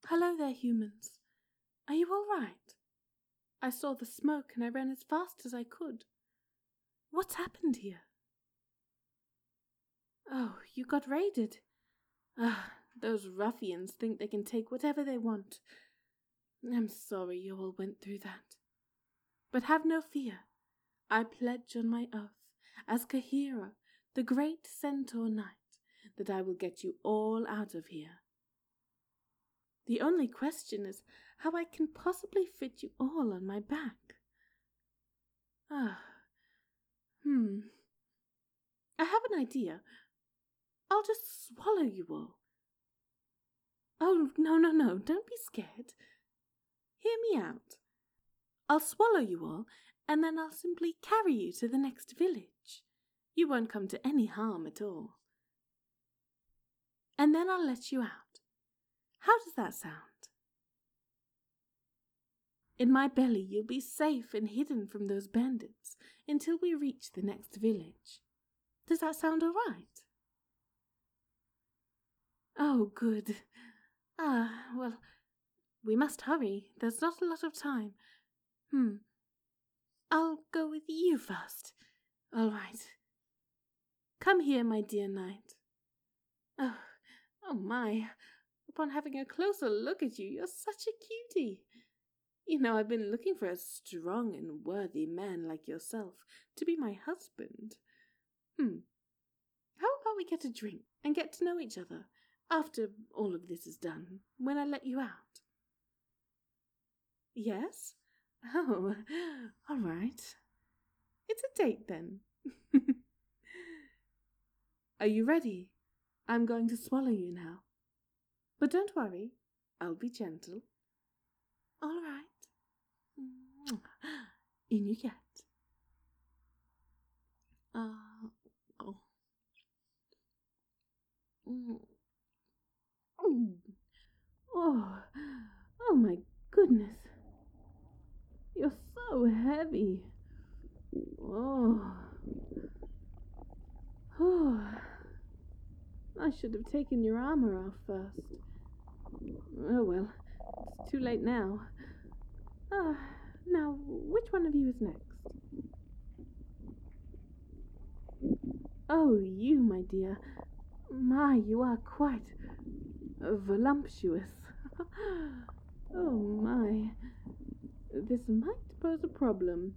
Hello there, humans. Are you all right? I saw the smoke and I ran as fast as I could. What's happened here? Oh, you got raided. Those ruffians think they can take whatever they want. I'm sorry you all went through that. But have no fear. I pledge on my oath, as Kahira, the great centaur knight, that I will get you all out of here. The only question is how I can possibly fit you all on my back. I have an idea. I'll just swallow you all. Oh, no, don't be scared. Hear me out. I'll swallow you all, and then I'll simply carry you to the next village. You won't come to any harm at all. And then I'll let you out. How does that sound? In my belly you'll be safe and hidden from those bandits until we reach the next village. Does that sound all right? Oh, good. Well, we must hurry. There's not a lot of time. I'll go with you first. All right. Come here, my dear knight. Oh my. Upon having a closer look at you, you're such a cutie. You know, I've been looking for a strong and worthy man like yourself to be my husband. How about we get a drink and get to know each other after all of this is done, when I let you out? Yes? Oh, all right. It's a date then. Are you ready? I'm going to swallow you now. But don't worry, I'll be gentle. All right. In you get. Oh my goodness. You're so heavy. I should have taken your armor off first. Oh well, it's too late now. Now, which one of you is next? Oh, you, my dear. My, you are quite voluptuous. Oh my. This might pose a problem.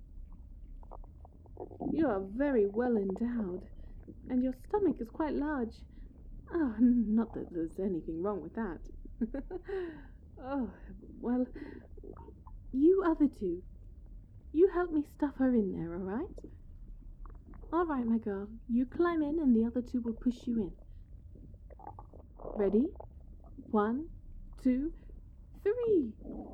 You are very well endowed, and your stomach is quite large. Oh, not that there's anything wrong with that. Oh, well, you other two, you help me stuff her in there, all right? All right, my girl, you climb in and the other two will push you in. Ready? 1, 2, 3.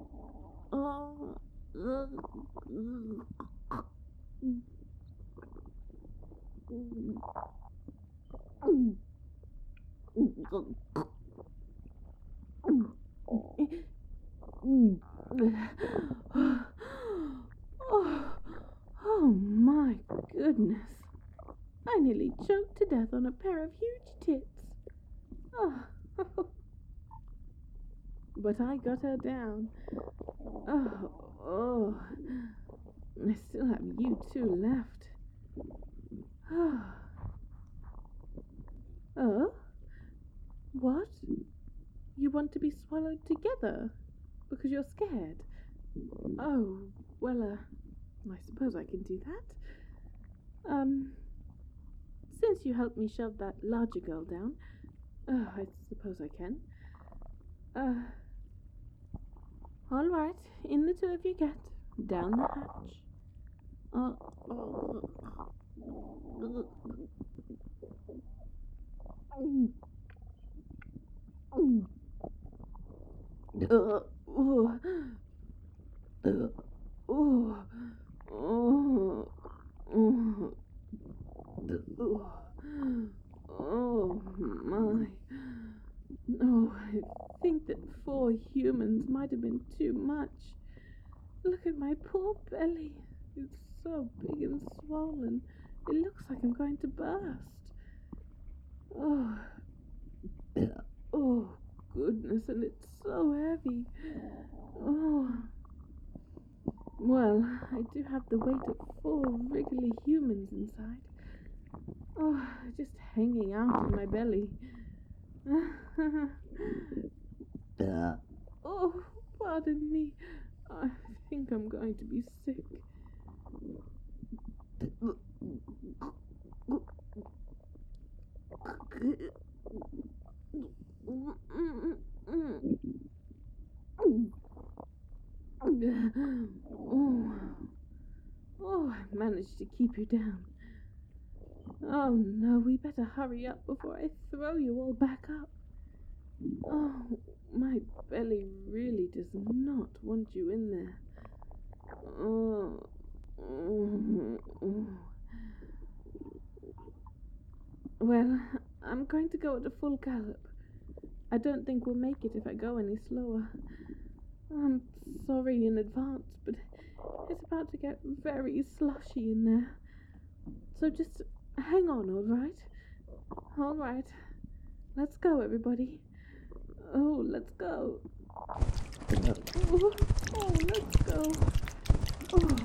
Oh my goodness. I nearly choked to death on a pair of huge tits. But I got her down. I still have you two left. Oh? What? You want to be swallowed together? Because you're scared? Oh, well, I suppose I can do that. Since you helped me shove that larger girl down, I suppose I can. All right, in the two of you get. Down the hatch. Oh my. Oh, I think that 4 humans might have been too much. Look at my poor belly. It's so big and swollen. It looks like I'm going to burst. Oh, goodness. enormous and it's so heavy. Oh. Well, I do have the weight of 4 wriggly humans inside. Oh, just hanging out of my belly. Oh, pardon me. I think I'm going to be sick. Oh, I managed to keep you down. Oh no, we better hurry up before I throw you all back up. Oh, my belly really does not want you in there. Oh. Well, I'm going to go at a full gallop. I don't think we'll make it if I go any slower. I'm sorry in advance, but it's about to get very slushy in there. So just hang on, all right? All right. Let's go, everybody. Oh, let's go. Oh, let's go. Oh.